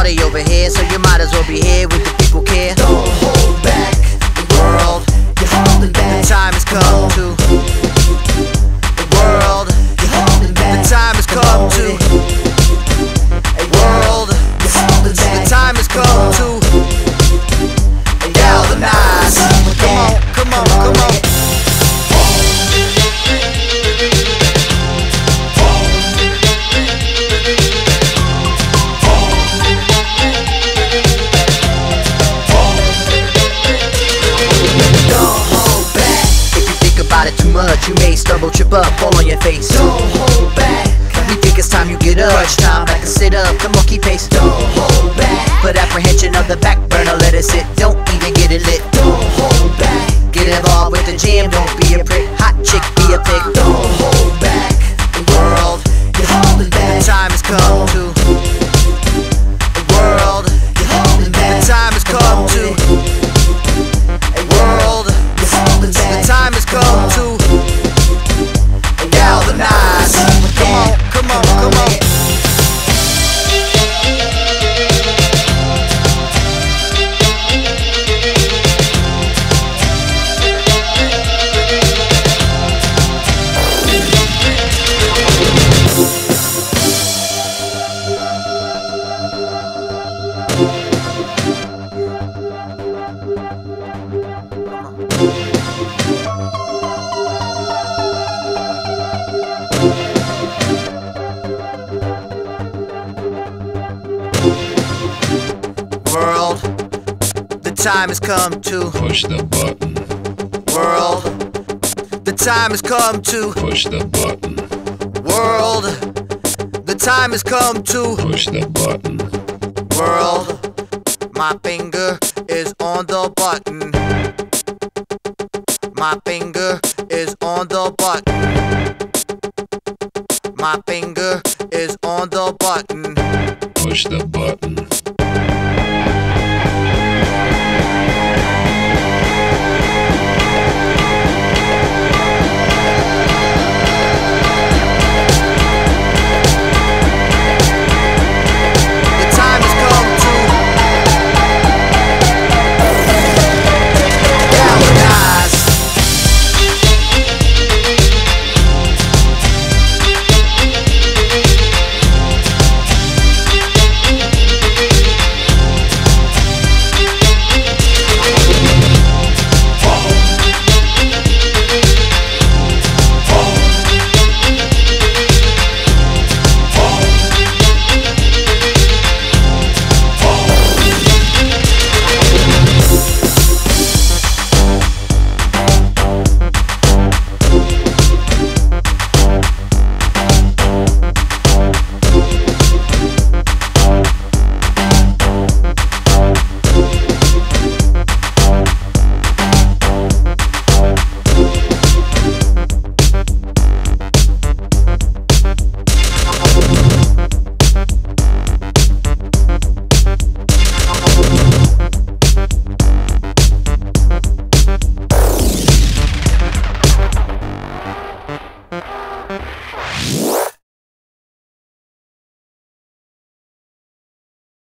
party over here, so you might as well be here with the people care. Don't hold back, The world, you're holding back. the time has come to. The world, You're holding back. the time has come to. World, You're holding the back. time has come to galvanize. Come on, come on. About it too much, you may stumble, trip up, fall on your face. Don't hold back. We think it's time you get up. Crunch time, back and sit up. Come on, keep pace. Don't hold back. Put apprehension on the back burner, let it sit. Don't even get it lit. Don't hold back. Get involved with the jam, don't be a prick. Hot chick, be a pig. Don't hold back. The world, You're holding back. the time has come to. The world, You're holding back. the time has come to. World, You're holding the back. time has come to galvanize. Come on, come on. World, the time has come to. Push the button. World, the time has come to. Push the button. World, the time has come to. Push the button. World, my finger is on the button. My finger is on the button. My finger is on the button. Push the button.